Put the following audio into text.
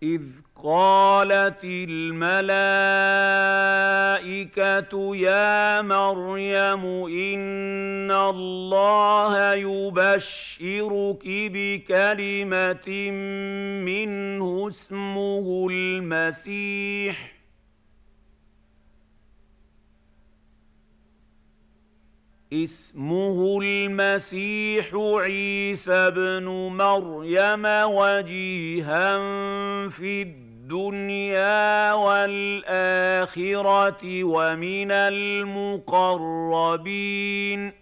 إذ قالت الملائكة يا مريم إن الله يبشرك بكلمة منه اسمه المسيح عيسى ابن مريم وجيها في الدنيا والآخرة ومن المقربين